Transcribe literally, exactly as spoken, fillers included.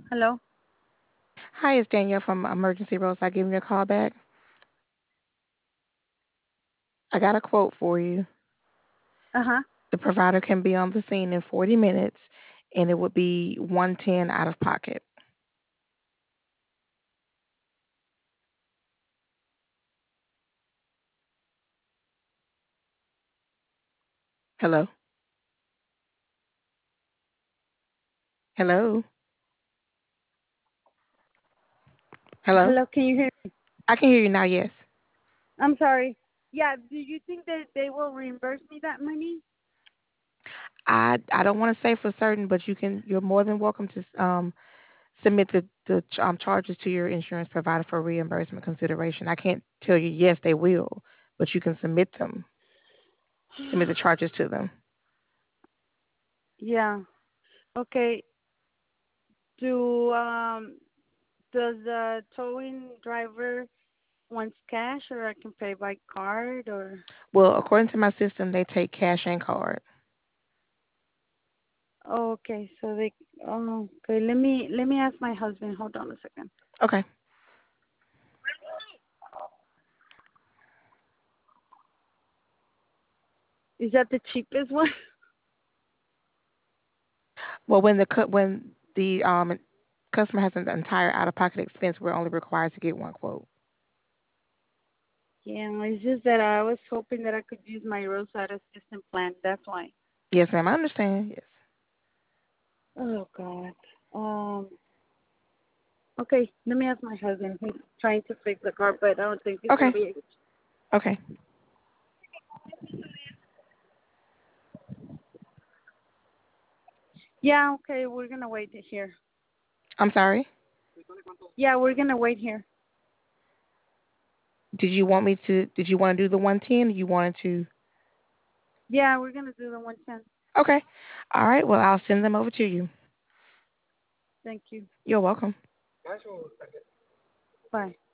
Hello? Hi, it's Danielle from Emergency Roadside giving you a call back. I got a quote for you. Uh-huh. The provider can be on the scene in forty minutes, and it would be one ten out of pocket. Hello? Hello? Hello? Hello, can you hear me? I can hear you now, yes. I'm sorry. Yeah, do you think that they will reimburse me that money? I I don't want to say for certain, but you can you're more than welcome to um submit the the ch- um, charges to your insurance provider for reimbursement consideration. I can't tell you yes they will, but you can submit them. Submit the charges to them. Yeah. Okay. Do um does the towing driver wants cash or I can pay by card or Well, according to my system, they take cash and card. oh, okay, so they oh okay, let me let me ask my husband. Hold on a second. Okay. Is that the cheapest one? Well, when the cu- when the um customer has an entire out-of-pocket expense, we're only required to get one quote. Yeah, it's just that I was hoping that I could use my roadside assistance plan. That's why. Yes, ma'am. I understand. Yes. Oh God. Um. Okay, let me ask my husband. He's trying to fix the car, but I don't think he's gonna Okay. be able to. Okay. Yeah, okay, we're gonna wait here. I'm sorry. Yeah, we're gonna wait here. Did you want me to? Did you want to do the one ten? You wanted to? Yeah, we're gonna do the one ten. Okay. All right. Well, I'll send them over to you. Thank you. You're welcome. Bye.